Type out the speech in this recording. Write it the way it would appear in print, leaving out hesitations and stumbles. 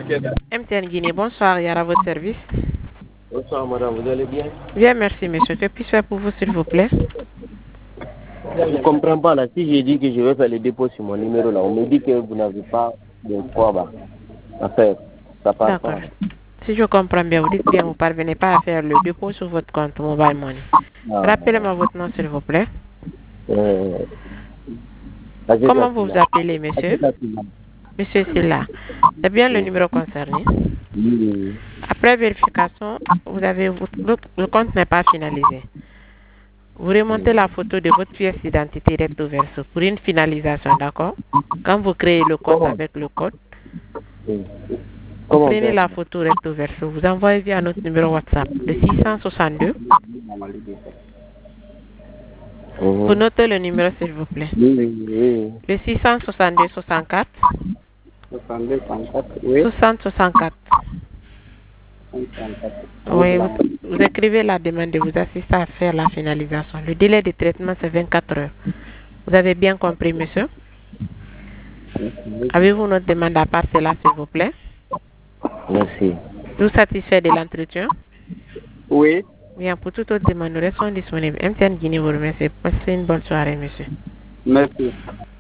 MTN Guinée, bonsoir, il y a à votre service. Bonsoir madame, vous allez bien? Bien, merci monsieur. Que puis-je faire pour vous, s'il vous plaît? Je ne comprends pas là. Si j'ai dit que je vais faire le dépôt sur mon numéro là, on me dit que vous n'avez pas de quoi à faire. Ça part pas. D'accord. Si je comprends bien, vous dites bien que vous ne parvenez pas à faire le dépôt sur votre compte Mobile Money. Rappelez-moi votre nom, s'il vous plaît. Comment vous vous appelez, monsieur? Monsieur Silla. C'est bien le numéro concerné. Oui. Après vérification, le compte n'est pas finalisé. Vous remontez la photo de votre pièce d'identité recto verso pour une finalisation, d'accord? Quand vous créez le compte avec le code, vous prenez la photo recto verso, vous envoyez via notre numéro WhatsApp, le 662. Vous notez le numéro, s'il vous plaît. Oui. Le 662 64 60 64. Oui, vous écrivez la demande et vous assistez à faire la finalisation. Le délai de traitement, c'est 24 heures. Vous avez bien compris, monsieur? Avez-vous notre demande à part cela, s'il vous plaît? Merci. Vous satisfait de l'entretien? Oui. Bien, pour toute autre demande, nous restons disponibles. MTN Guinée vous remercie. Passez une bonne soirée, monsieur. Merci.